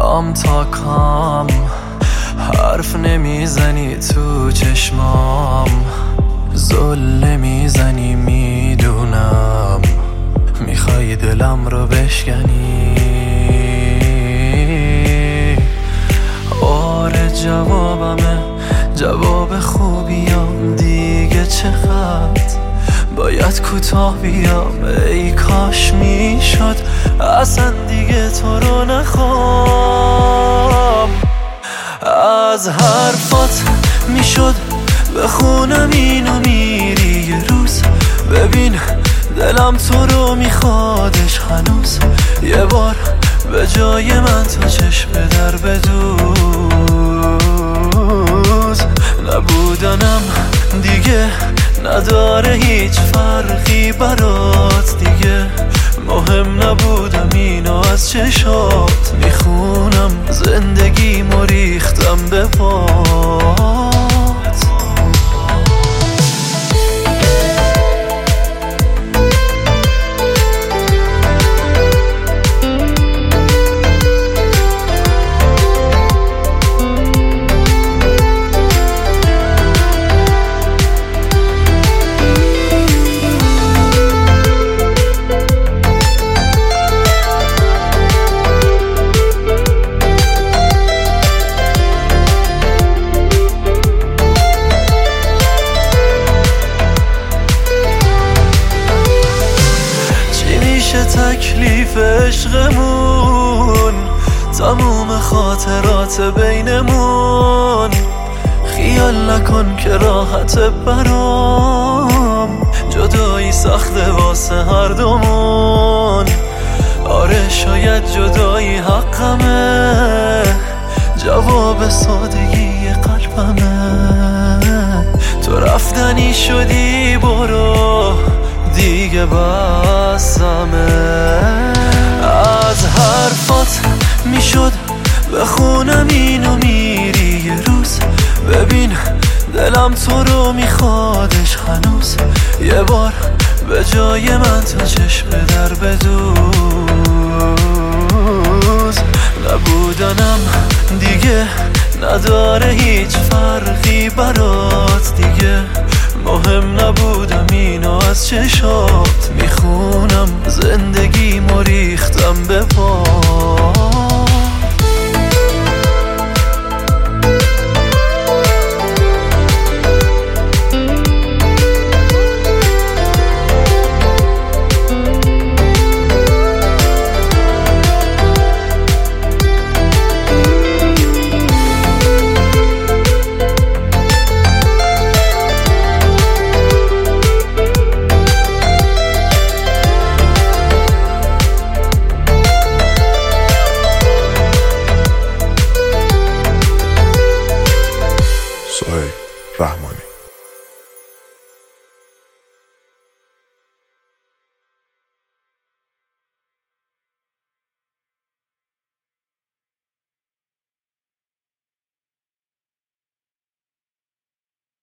کام تا کام حرف نمیزنی تو چشمام، زل نمیزنی میدونم، میخوای دلم رو بشکنی. آره جوابمه، جواب خوبیم دیگه، چقدر باید کوتاه بیام. ای کاش میشد اصلا دیگه تو رو نخوام. از حرفات میشد بخونم اینو میری یه روز، ببین دلم تو رو میخوادش هنوز. یه بار به جای من تو چشم در بدوز. نبودنم دیگه نداره هیچ فرقی برات دیگه، مهم نبودم اینو از چشات میخونم. زندگیمو ریختم به پات. تکلیف عشقمون، تموم خاطرات بینمون. خیال نکن که راحت برام، جدایی سخته واسه هر دومون. آره شاید جدایی حقمه، جواب سادگی قلبمه. تو رفتنی شدی برو دیگه بسمه. از حرفات میشد بخونم اینو میری یه روز، ببین دلم تو رو میخوادش هنوز. یه بار به جای من تو چشم در بدوز. نبودنم دیگه نداره هیچ فرقی برات دیگه، مهم نبودم اینو از چشات میخونم. زندگی